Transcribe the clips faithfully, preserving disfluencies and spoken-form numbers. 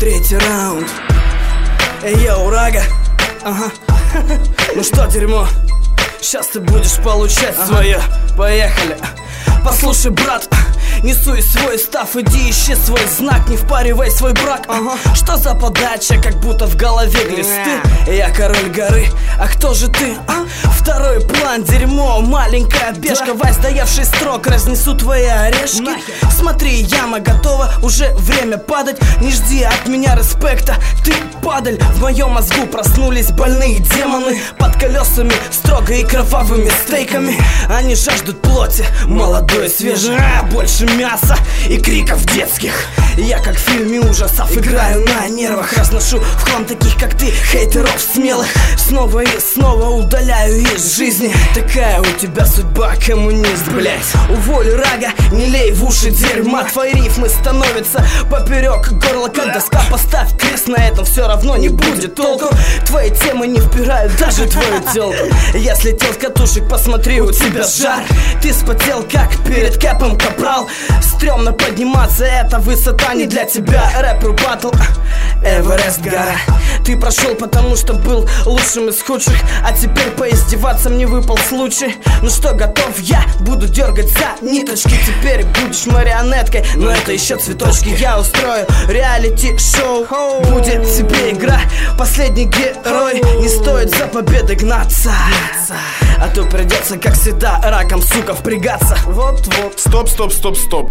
Третий раунд. Эй, йоу, Рага. Ага. Ну что, дерьмо, сейчас ты будешь получать ага. свое. Поехали. Послушай, брат, не суй свой став, иди ищи свой знак, не впаривай свой брак. ага. Что за подача, как будто в голове глисты? Я король горы, а кто же ты? А? Второй план, дерьмо, маленькая бешка, да. Вась, доевший строк, разнесу твои орешки. Нахер. Смотри, яма готова, уже время падать. Не жди от меня респекта, ты падаль. В моем мозгу проснулись больные демоны под колесами, строго и кровавыми стейками. Они жаждут плоти, молодой, свежий, а, больше мяса и криков детских. Я как в фильме ужасов играю на нервах, разношу в хлам таких, как ты, хейтеров смелых. Снова и снова удаляю из жизни. Такая у тебя судьба, коммунист, блять. Уволь, Рага, не лей в уши дерьма. Твои рифмы становятся поперек горла, как доска. Поставь крест, на этом все равно не будет толку. Твои темы не впирают даже твою телку. Я слетел с катушек, посмотри, у тебя жар. Ты спотел, как перед кэпом капрал. Стремно подниматься, это высота не для тебя. Рэпер батл, Эверест гора. Ты прошел, потому что был лучшим из худших, а теперь поиздеваться мне выпал случай. Ну что, готов? Я буду дергать за ниточки. Теперь будешь марионеткой, но это еще цветочки. Я устрою реалити-шоу, будет тебе игра, последний герой. Не стоит за победой гнаться, а то придется, как всегда, раком, сука, впрягаться. Вот-вот. Стоп, стоп, стоп, стоп.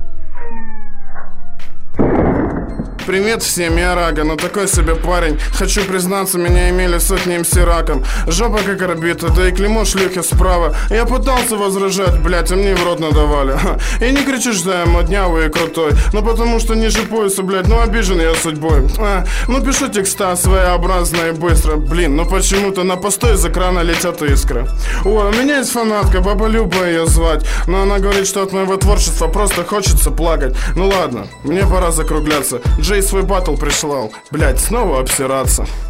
Привет всем, я Рага, но такой себе парень. Хочу признаться, меня имели сотни эм си раком. Жопа как орбита, да и клеймо шлюхи справа. Я пытался возражать, блять, а мне в рот надавали. И не кричу, что я моднявый и крутой, но потому что ниже пояса, блять, ну обижен я судьбой. а, Ну пишу текста своеобразно и быстро. Блин, ну почему-то на постой из экрана летят искры. Ой, у меня есть фанатка, баба Люба ее звать, но она говорит, что от моего творчества просто хочется плакать. Ну ладно, мне пора закругляться. Джей свой батл прислал, блять, снова обсираться.